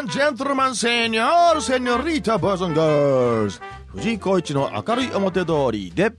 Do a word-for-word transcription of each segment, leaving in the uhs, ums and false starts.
and gentlemen, senor, senorita, boys and girls. 藤井浩一の明るい表通りで。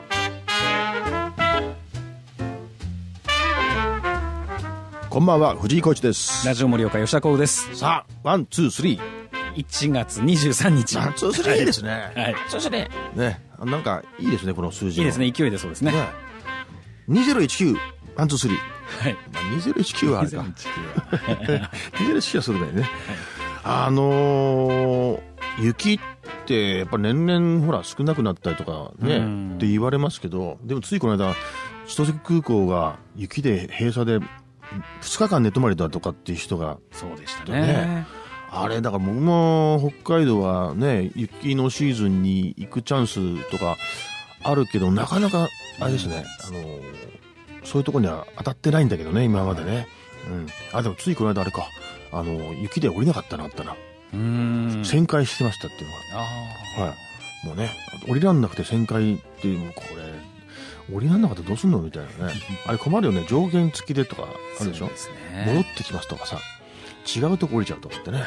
こんばんは、藤井浩一です。 ラジオ盛岡吉田光です。 さあ、ワン、ツー、スリー。 いちがつにじゅうさんにち。 ワン、ツー、スリーですね。 はい。そしてね。 ね、なんかいいですね、この数字。 いいですね、勢いでそうですね。ねにせんじゅうきゅう、ワン、ツー、スリー。 はい。 まあ、にせんじゅうきゅうはあれか。にせんじゅうきゅうはそれだよね。はい、あのー、雪ってやっぱ年々ほら少なくなったりとかねって言われますけど、でもついこの間千歳空港が雪で閉鎖でふつかかん寝泊まりだとかっていう人が、 そうでしたね。 あれだから僕も北海道はね雪のシーズンに行くチャンスとかあるけど、なかなかあれですね、あのー、そういうところには当たってないんだけどね今までね。うん、あでもついこの間あれか、あのー、雪で降りなかったなあったな。うーん、旋回してましたっていうのが、あ、はい、もうね降りらんなくて旋回っていう、これ降りらんなかったらどうすんのみたいなねあれ困るよね、上限付きでとかあるでしょ。そうですね、戻ってきますとかさ、違うとこ降りちゃうとかってね、はい、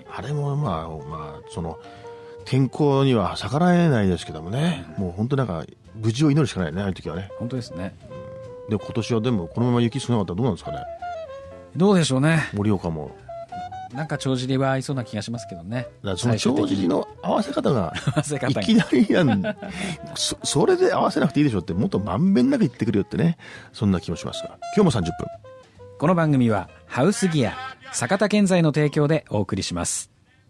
あれもまあまあその天候には逆らえないですけどもね、うん、もう本当なんか無事を祈るしかないね、ああいう時はね。本当ですね。うん、で今年はでもこのまま雪少なかったらどうなんですかね。どうでしょうね。盛岡もなんか帳尻は合いそうな気がしますけどね。 だからその帳尻の合わせ方がいきなりやんそ, それで合わせなくていいでしょって、もっとまんべんなく言ってくるよってね、そんな気もしますが、今日もさんじゅっぷん。 この番組はハウスギア坂田建材の提供でお送りします。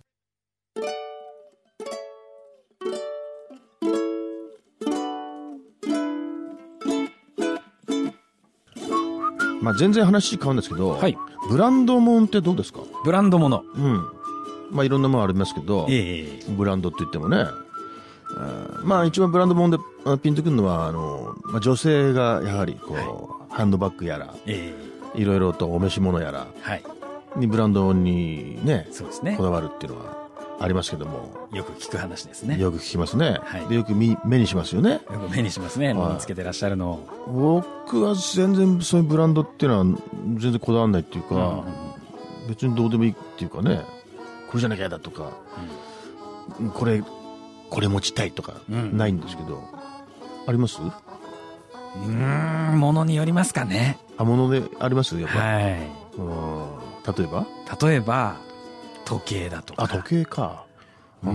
まあ、全然話変わるんですけど、はい、ブランドもんってどうですか。 ブランドもの、 うん、まあいろんなものありますけど、えー、ブランドって言ってもね、あまあ一番ブランドもんでピンとくるのはあの、まあ、女性がやはりこう、はい、ハンドバッグやら、えー、いろいろとお召し物やら、はい、にブランドにね、そうですね、こだわるっていうのはありますけども、 よく聞く話ですね。 よく聞きますね。はい、でよく目にしますよね。よく目にしますね。身につけてらっしゃるのを。僕は全然そういうブランドっていうのは全然こだわらないっていうか、うん、別にどうでもいいっていうかね、これじゃなきゃだとか、うん、これこれ持ちたいとかないんですけど、うん、あります？ うーん、ものによりますかね。 あ、ものでありますやっぱ。はい。うん、例えば例えば時計だとか。 あ、時計か。うん、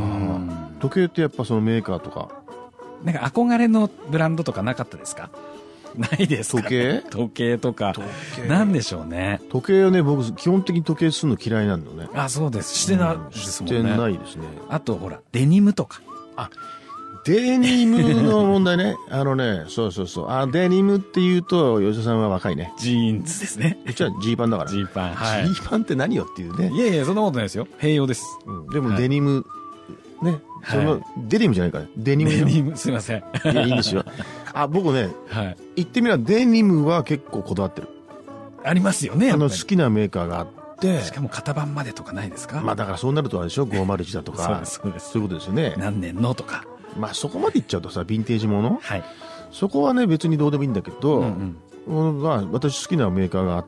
時計ってやっぱそのメーカーとかなんか憧れのブランドとかなかったですか？ないですか、ね、 時計時計とかなんでしょうね。 時計はね、僕基本的に時計するの嫌いなのね。 あ、そうです。してないですもんね。 してないですね。 あとほらデニムとか。 あ、デニムの問題ね。あのね、そうそうそう。あ、デニムって言うと吉田さんは若いね。 ジーンズですね。 うちはジーパンだから。 ジーパン。はい。 ジーパンって何よっていうね。 いやいや、そんなことないですよ。併用です。 うん、でもデニム、はい、ね。その、はい、デニムじゃないからね。デニム。 デニム、すいません。 いや、いいんですよ。あ、僕ね、はい、言ってみればデニムは結構こだわってる。 ありますよね。 あの好きなメーカーがあって。 しかも型番までとかないですか？ まあだからそうなるとあれでしょ、ごーまるいちだとか。 そうです、そうです。 そういうことですよね。 何年のとか。 まあそこまでいっちゃうとさ、ヴィンテージもの、はい、そこはね別にどうでもいいんだけど、うんうん、まあ、私好きなメーカーがあって、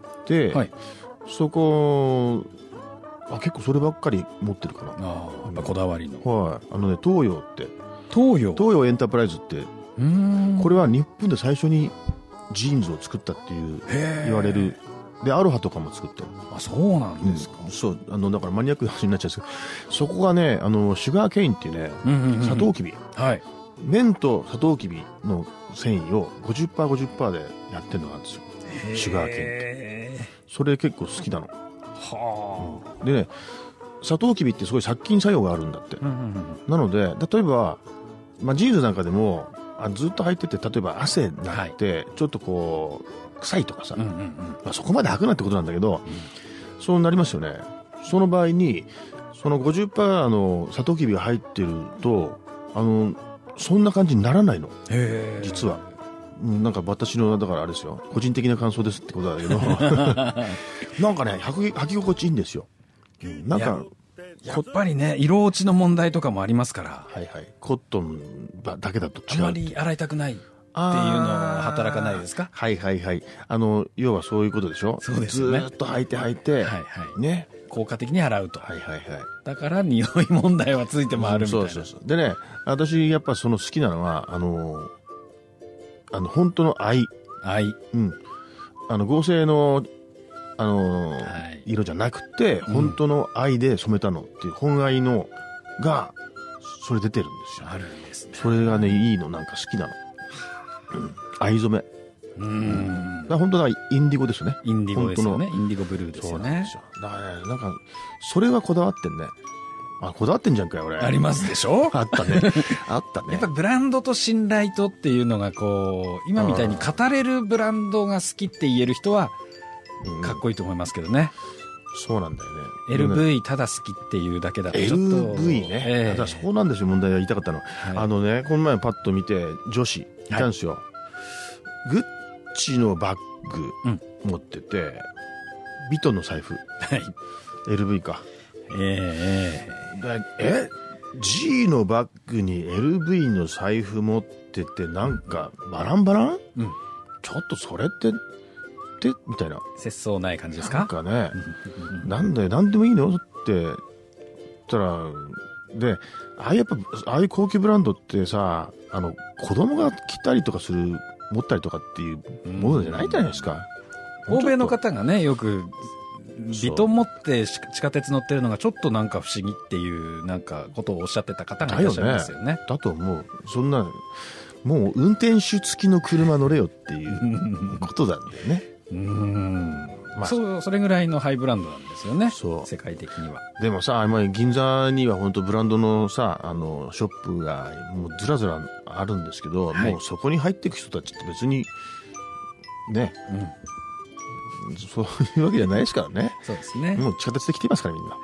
はい、そこあ結構そればっかり持ってるかな。 あ、やっぱこだわりの、 はい、あのね、東洋って東洋東洋エンタープライズって、うーん、これは日本で最初にジーンズを作ったっていう言われる。でアロハとかも作ってる。 あ、そうなんですか。 うん、そうあのだからマニアックな話になっちゃうんですけど、そこがね、あのシュガーケインっていうね、うんうんうんうん、サトウキビ、はい、綿とサトウキビの繊維を ごじゅっパーセントごじゅっパーセント でやってるのがあるんですよ、シュガーケインって。それ結構好きなの。はあ、うん、でね、サトウキビってすごい殺菌作用があるんだって、うんうんうん、なので例えば、まあ、ジーンズなんかでもあずっと履いてて、例えば汗になって、はい、ちょっとこう臭いとかさ、うんうんうん、まあ、そこまで履くなってことなんだけど、うん、そうなりますよね。その場合にその ごじゅっパーセント のサトウキビが入ってると、あのそんな感じにならないの、実は。なんか私のだからあれですよ、個人的な感想ですってことだけどなんかね、履き、履き心地いいんですよ。なんかやっぱりね、色落ちの問題とかもありますから。 はいはい。コットンだけだと違う。 あまり洗いたくない。 のが働かないですか？ はいはいはい。あの、要はそういうことでしょ？ そうですよね。 ずーっと履いて履いて、はいはい。ね。 効果的に洗うと。 はいはいはい。 だから匂い問題はついて回るみたいな。 そうそうそう。でね、私やっぱその好きなのは、あの、あの、本当の藍。 藍。 うん。あの、合成の、あの、はい、色じゃなくて、本当の藍で染めたのっていう、本藍の、が、それ出てるんですよ。 あるんですね。 それがね、いいの、なんか好きなの。うん。藍染め。うん。本当だ、インディゴですよね。 インディゴですよね。インディゴブルーですよね。そうなんですよ。 だからね、なんか、それはこだわってんね。あ、こだわってんじゃんかよ、俺。 ありますでしょ？ あったね。あったね。 やっぱブランドと信頼とっていうのがこう、今みたいに語れるブランドが好きって言える人は、かっこいいと思いますけどね。 うん、そうなんだよね。 エルブイ ただ好きっていうだけだとちょっと。 エルブイ ね。えー、ただそうなんですよ、問題は言いたかったの。はい、あのね、この前パッと見て、女子、いたんですよ。はい、グッチのバッグ持ってて、うん、ビトンの財布。はい。エルブイ か。 えええ G のバッグに エルブイ の財布持っててなんかバランバラン、うん、ちょっとそれってってみたいな節操ない感じですか？ なんかねなんでなんでもいいのって言ったらでああいうやっぱああいう高級ブランドってさあの子供が着たりとかする持ったりとかっていうものじゃないじゃないですか、 うん、欧米の方がねよくビトン持って地下鉄乗ってるのがちょっとなんか不思議っていうなんかことをおっしゃってた方がいらっしゃいますよね。 だと思う。そんなもう運転手付きの車乗れよっていうことなんだよね。 うん、まあ、そうそれぐらいのハイブランドなんですよね。そう世界的には。 でもさ、今銀座には本当ブランドのさあのショップがもうずらずらあるんですけど、はい、もうそこに入っていく人たちって別にね。うんそういうわけじゃないですからね。 そうですね。 もう地下鉄で来ていますからみんな。はい。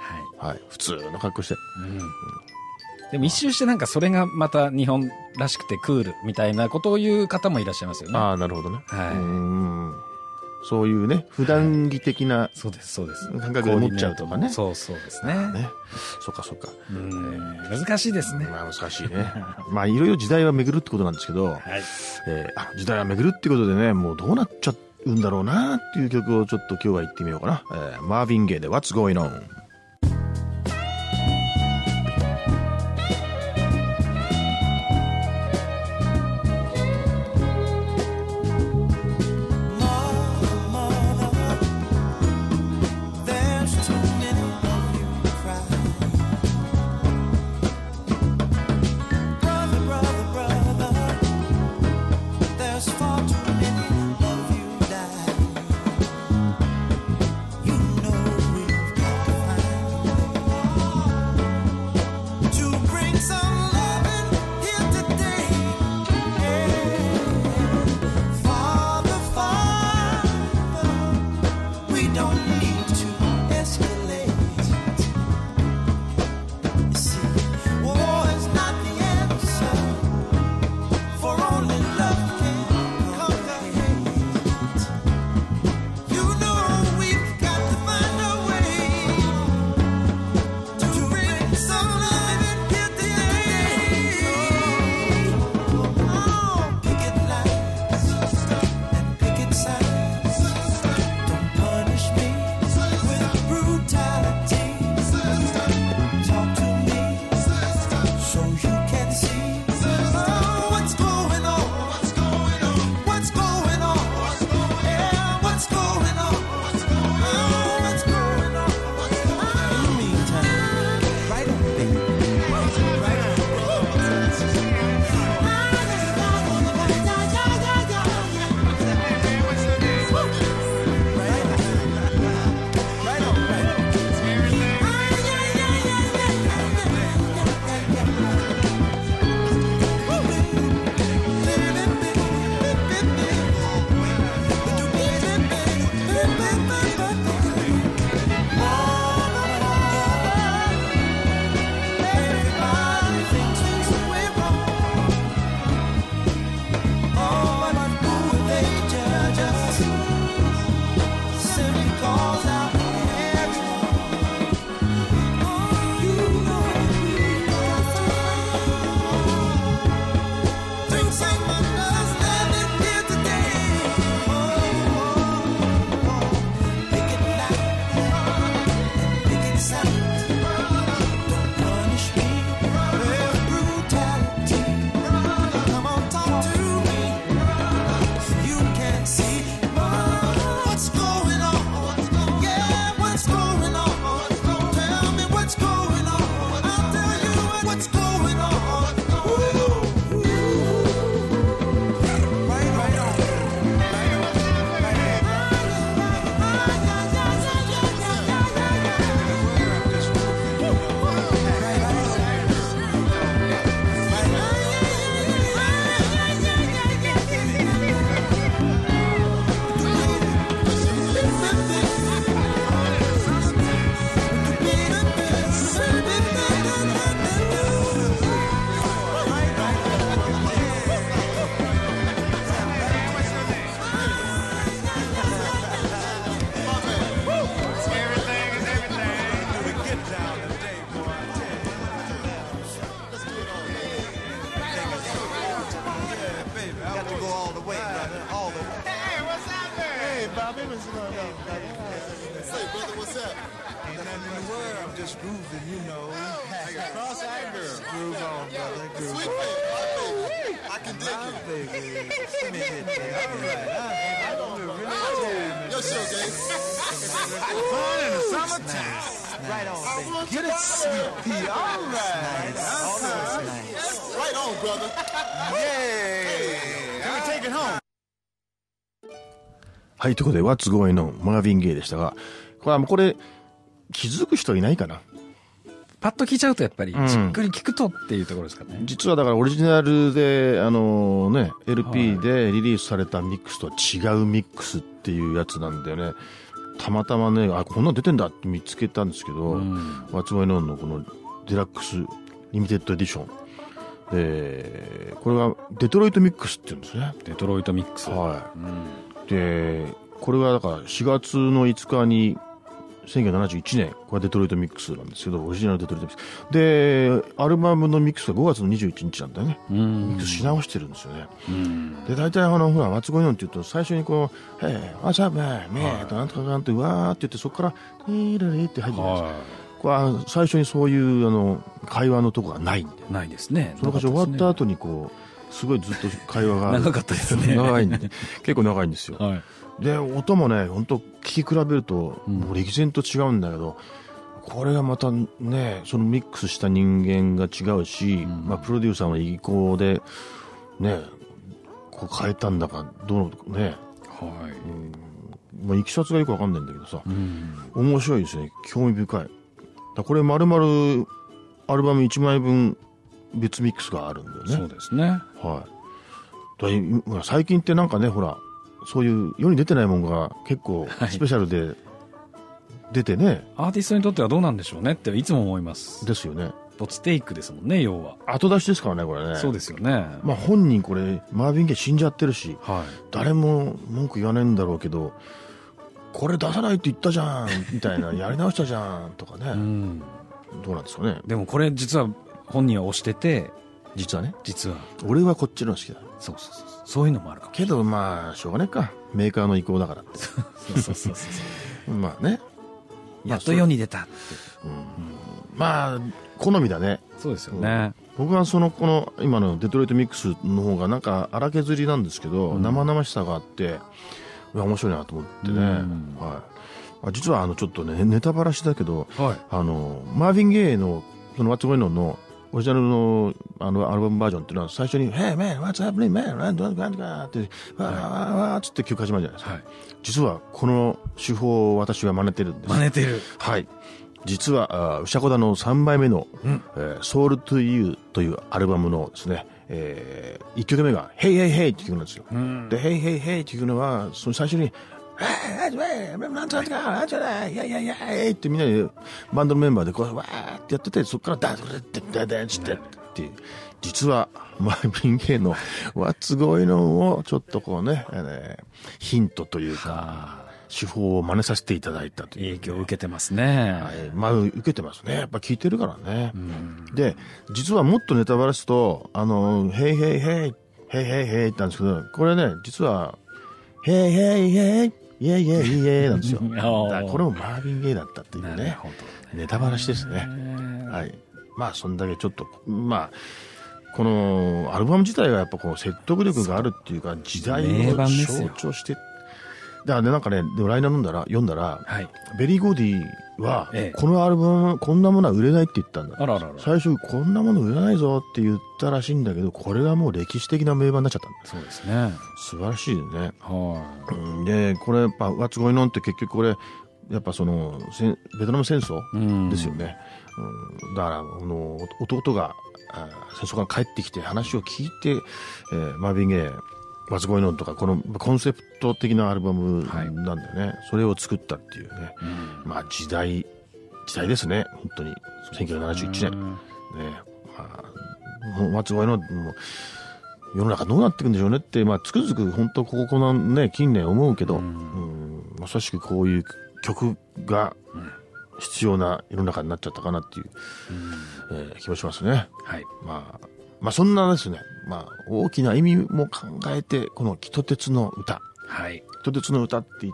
はい。普通の格好して。うん。 でも一周してなんかそれがまた日本らしくてクールみたいなことを言う方もいらっしゃいますよね。 ああ、なるほどね。はい。うん。そういうね、普段着的な、はい、 そうです、そうです。 感覚で持っちゃうとかね。 そうそうですね。 ね。そうか、そうか。 うん。難しいですね。 まあ難しいね。まあいろいろ時代は巡るってことなんですけど、はい。えー、あ、時代は巡るってことでね、もうどうなっちゃうんだろうなっていう曲をちょっと今日は言ってみようかな。えー、マーヴィン・ゲイで What's Going On。 You know we've got to find はい、ということで、What's Going On マーヴィン・ゲイでしたが、これはもうこれ、気づく人いないかな。 パッと聞いちゃうとやっぱり、じっくり聞くとっていうところですかね。 うん、実はだからオリジナルで、あのね、エルピー でリリースされたミックスとは違うミックスっていうやつなんだよね。たまたまね、あ、こんなの出てんだって見つけたんですけど、うん、What's Going On のこのデラックスリミテッドエディション。で、これはデトロイトミックスって言うんですね。 デトロイトミックス。 はい。うん、で、これはだからしがつのいつかに、せんきゅうひゃくななじゅういちねん、これはデトロイトミックスなんですけど、オリジナルデトロイトミックス。で、アルバムのミックスがごがつのにじゅういちにちなんだよね。ミックスし直してるんですよね。で、大体あの、ほら、What's Going Onって言うと、最初にこう、Hey, what's up, man? ねえ、となんとかかんって、うわーって言って、そこから、ティーラリーって入ってるんですよ。これは最初にそういう、あの、会話のとこがないんで。 ないですね。 その箇所終わった後にこう、すごいずっと会話が。 長かったですね。 長いんで、結構長いんですよ。はい。で、音もね、本当聞き比べると、もう歴然と違うんだけど、うん、これがまたね、そのミックスした人間が違うし、うん、まあ、プロデューサーの意向で、ね、こう変えたんだか、どうね、はい。うん、まあ、いきさつがよくわかんないんだけどさ、うん、面白いですね、興味深い。だこれ丸々、アルバムいちまいぶん別ミックスがあるんだよね。 そうですね。 はい。だ最近ってなんかね、ほら、そういう世に出てないものが結構スペシャルで出てね、はい、 アーティストにとってはどうなんでしょうねっていつも思います。 ですよね。 没テイクですもんね、要は。 後出しですからね、これね。 そうですよね。 まあ本人これマーヴィン・ゲイ死んじゃってるし、はい、誰も文句言わないんだろうけど、これ出さないって言ったじゃんみたいな、やり直したじゃんとかね、うん、どうなんですかね。 でもこれ実は本人は推してて、 実はね、 実は俺はこっちの好きだ。 そうそうそう、そういうのもあるかもけどまあしょうがないか、メーカーの意向だからってそうそうそうそうまあね、 やっと世に出たって、 うんうん、まあ好みだね。 そうですよね、 うん、僕はそのこの今のデトロイトミックスの方がなんか荒削りなんですけど、うん、生々しさがあって面白いなと思ってね、うん、はい、実はあのちょっとねネタバラシだけど、はい、あのマーヴィン・ゲイのその What's Going On のオリジナルのあのアルバムバージョンっていうのは最初に Hey man, what's happening man? なんとかなんとかってわーわーわーっつって曲始まるじゃないですか、はい、実はこの手法を私は真似てるんです。 真似てる。 はい。実は、ウシャコダのさんばいめの、うんえー、Soul to You というアルバムのですね、えー、いっきょくめが Hey Hey Hey って曲なんですよ。うん、で、Hey Hey Hey っていうのは、その最初になんとかなんとかいやいやいやってみんなでバンドのメンバーでこうわーってやってて、そこからダーッてダーッてって実はマーヴィン・ゲイの What's Going On をちょっとこうね、えー、ヒントというか手法を真似させていただいたという、ね、 影響を受けてますね。 はい、まあ受けてますね。やっぱ聞いてるからね。で実はもっとネタバラすとあのヘイヘイヘイヘイヘイヘイって言ったんですけど、これね実はヘイヘイヘイイエイイエイイエイなんですよ。だからこれもマーヴィン・ゲイだったっていうね、ネタバラシですね。はい。まあそんだけちょっとまあこのアルバム自体がやっぱこう説得力があるっていうか時代を象徴して、だからねなんかねでもライナー読んだら読んだら、はい、ベリー・ゴーディは、ええ、このアルバムこんなものは売れないって言ったんだ。あらあらあら最初こんなもの売れないぞって言ったらしいんだけど、これがもう歴史的な名盤になっちゃったんだ。 そうですね。 素晴らしいよね。はい、うん。でこれやっぱ What's Going On って結局これやっぱそのベトナム戦争ですよね。うん、だからあの弟が戦争から帰ってきて話を聞いて、えー、マーヴィン・ゲイWhat's Going Onとかこのコンセプト的なアルバムなんだよね、はい、それを作ったっていうね、うん、まあ時代時代ですね本当にせんきゅうひゃくななじゅういちねん、うん、ねまあ、What's Going Onも世の中どうなっていくんでしょうねって、まあ、つくづく本当ここのね近年思うけど、うん、まさしくこういう曲が必要な世の中になっちゃったかなっていう、うんえー、気もしますね。はい、まあまあそんなですね、まあ大きな意味も考えてこのキトテツの歌、はい、キトテツの歌って言っ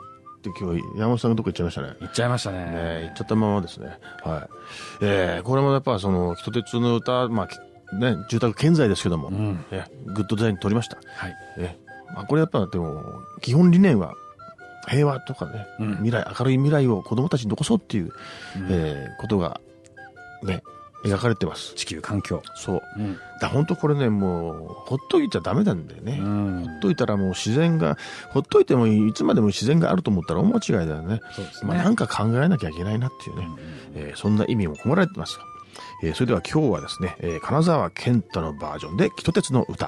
って今日山本さんがどこ行っちゃいましたね。 行っちゃいましたね。 ね行っちゃったままですね。はい。えー、これもやっぱその、人鉄の歌、まあ、ね、住宅健在ですけども、うん、えグッドデザインに取りました。はい。えまあ、これやっぱでも、基本理念は、平和とかね、うん、未来、明るい未来を子供たちに残そうっていう、うん、えー、ことが、ね、描かれてます。 地球環境。 そう。うん、だ本当これね、もう、ほっといちゃダメなんだよね。うん、ほっといたらもう自然が、ほっといてもいつまでも自然があると思ったら大間違いだよね。そうですね。まあなんか考えなきゃいけないなっていうね、うんえー、そんな意味も込められてます。えー、それでは今日はですね、えー、金沢健太のバージョンで、キト鉄の歌。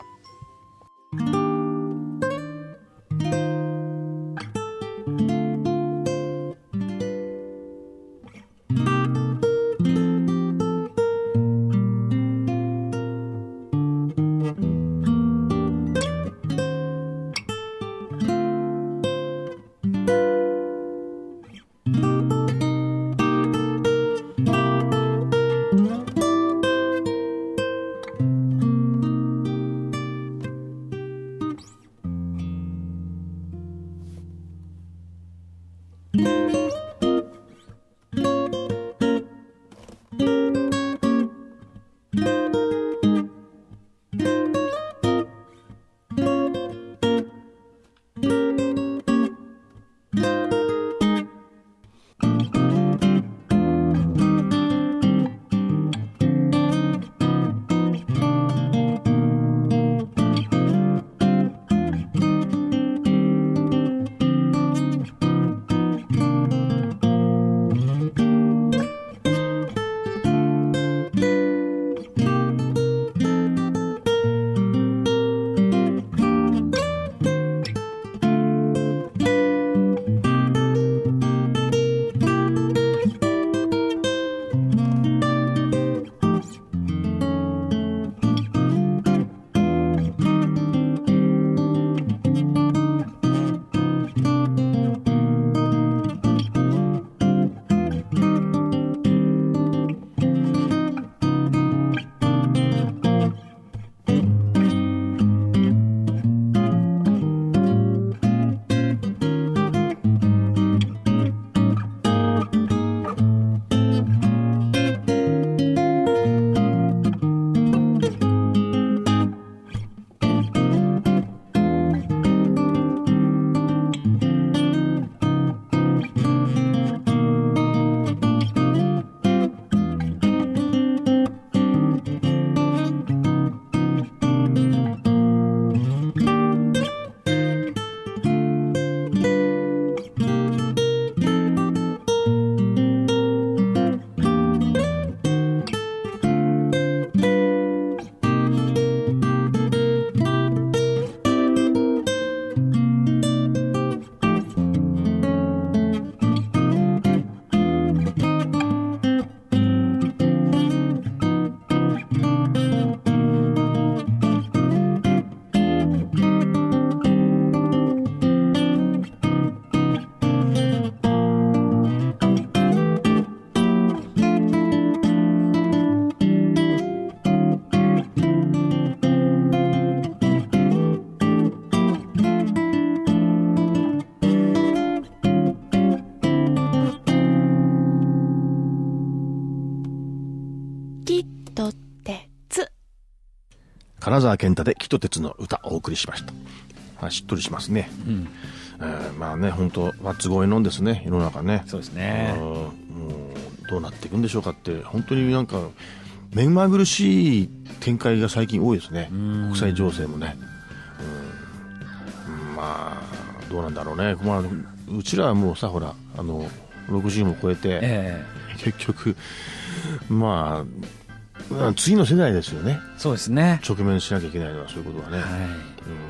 金沢健太でキト鉄の歌をお送りしました。はい、しっとりしますね。うん、えー、まあね、本当は都合いのんですね、世の中ね。 そうですね。 もうどうなっていくんでしょうかって、本当になんか目まぐるしい展開が最近多いですね。国際情勢もね。うん、まあどうなんだろうね。まあ、うちらはもうさ、ほらあのろくじゅうも超えて、えー、結局まあ。次の世代ですよね。 そうですね。 直面しなきゃいけないのはそういうことはね。はい、うん、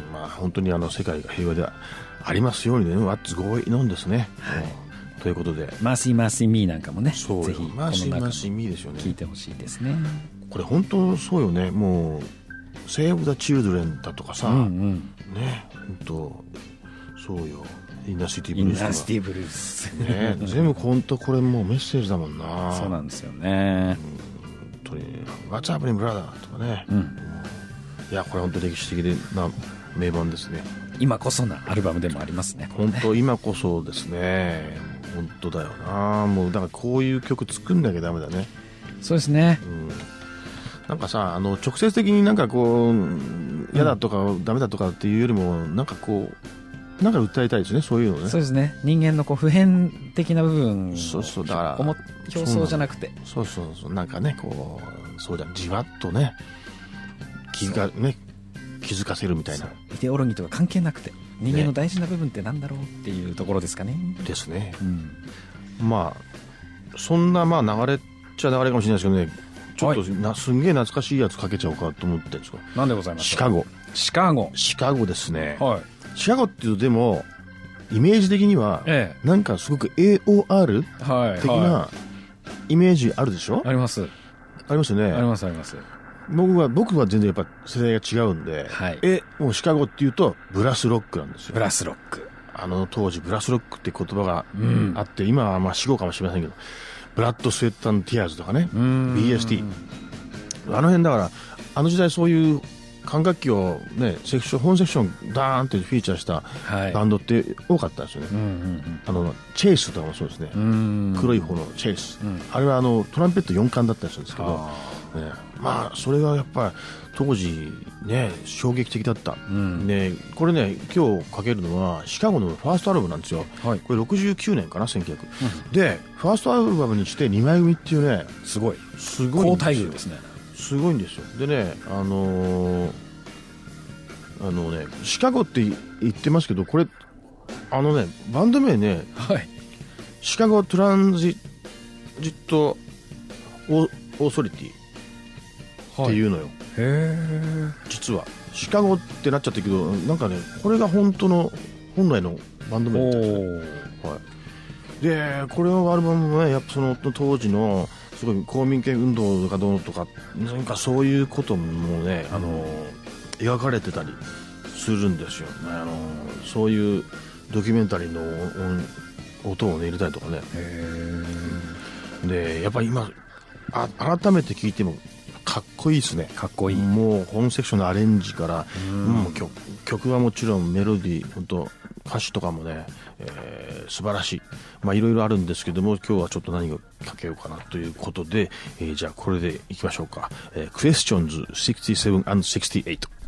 まあ本当にあの世界が平和でありますようにね、What's going onですね。はい、ということで、 マーシーマーシーミーなんかもね、 そうぜひマーシーマーシーミーですよね。 聞いてほしいですね。 これ本当そうよね。もう Save the Children だとかさ、うんうん、ね、本当そうよ。インナーシティブルース。 インナーシティブルース。 ね、全部本当これもうメッセージだもんな。 そうなんですよね。 うん、What's happening brother とかね、うん、いやこれ本当に歴史的な名盤ですね。 今こそなアルバムでもありますね。 本当、今こそですね。本当だよな。もうだからこういう曲作んなきゃダメだね。 そうですね。 うん、なんかさ、あの直接的になんかこう嫌だとか、うん、ダメだとかっていうよりも、なんかこうなんか訴えたいですね、そういうのね。 そうですね。人間のこう普遍的な部分を、 そうそう、だから表層じゃなくて、 そうそうそう、なんかね、こうそうじゃん、じわっとね、気づかね気づかせるみたいな。 イデオロギーとか関係なくて、人間の大事な部分ってなんだろうっていうところですかね。 ですね。 うん、 まあそんなまあ流れっちゃ流れかもしれないですけどね。ちょっとな、はい、すんげえ懐かしいやつかけちゃおうかと思ってるんですか。 なんでございますか。 シカゴ。 シカゴ。 シカゴですね。 はい。 シカゴっていうとでもイメージ的には、ええ、なんかすごく エーオーアール 的なイメージあるでしょ。 あります。 ありますよね。 ありますあります。 僕は僕は全然やっぱ世代が違うんで、はい、えもうシカゴっていうとブラスロックなんですよ。 ブラスロック。 あの当時ブラスロックって言葉があって、うん、今はまあ死語かもしれませんけど、ブラッド・スウェット・アンド・ティアーズとかね、 ビーエスティー、あの辺だから、あの時代そういう管楽器をね、セクション本セクションダーンってフィーチャーしたバンドって多かったんですよね、はい、うんうんうん、あのチェイスとかもそうですね、黒い方のチェイス、うん、あれはあのトランペットよんかんだったりするんですけど、ね、まあそれがやっぱり当時ね衝撃的だった、うん、ね、これね今日かけるのはシカゴのファーストアルバムなんですよ、はい、これろくじゅうきゅうねんかな、せんきゅうひゃく、うん、でファーストアルバムにしてにまい組っていうね、 すごいすごいんですよ。 高待遇ですね。 すごいんですよ。でね、あのー、あのねシカゴって言ってますけど、これあのねバンド名ね、はい、シカゴトランジットオーソリティっていうのよ、はい、へー、実はシカゴってなっちゃったけど、なんかねこれが本当の本来のバンド名みたいですね、はい、でこれのアルバムもねやっぱその当時のすごい公民権運動がどうとかなんかそういうこともね、あの描かれてたりするんですよ、あのそういうドキュメンタリーの音を、ね、入れたりとかね。へー、でやっぱり今あ改めて聴いてもかっこいいですね。 かっこいい。 もう本セクションのアレンジから、もう 曲, 曲はもちろんメロディー、本当歌詞とかもね、えー、素晴らしい。まあいろいろあるんですけども、今日はちょっと何をかけようかなということで、えー、じゃあこれでいきましょうか。えー、Questions ろくじゅうなな and ろくじゅうはち。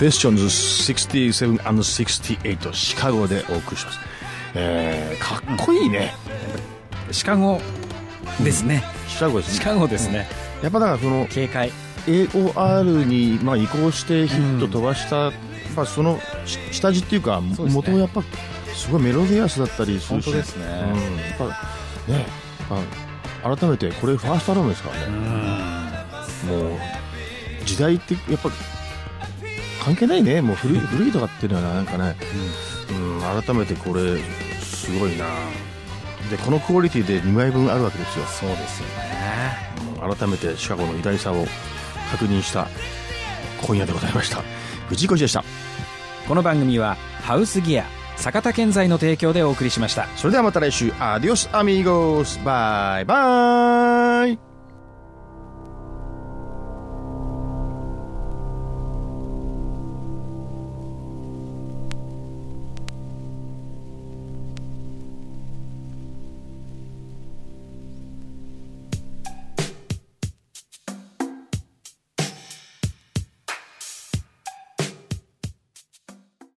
クエスチョンズろくじゅうななアンドろくじゅうはちシカゴでお送りします。えー、かっこいいね。 シカゴですね、 うん、シカゴですね。 シカゴですね、 うん、やっぱだからその警戒エーオーアール にまあ移行してヒット飛ばした、うん、まあその下地っていうか元も、ね、やっぱすごいメロディアスだったりするし、 本当ですね、 うん、やっぱね、まあ、改めてこれファーストアルバムですからね、うん、もう時代ってやっぱ関係ないね。もう古い、古いとかっていうのはなんかね、うんうん、改めてこれすごいな。でこのクオリティでにまいぶんあるわけですよ。 そうですよね、 うん、改めてシカゴの偉大さを確認した今夜でございました。藤井浩二でした。 この番組はハウスギア坂田建材の提供でお送りしました。 それではまた来週。アディオスアミーゴス。バイバイ。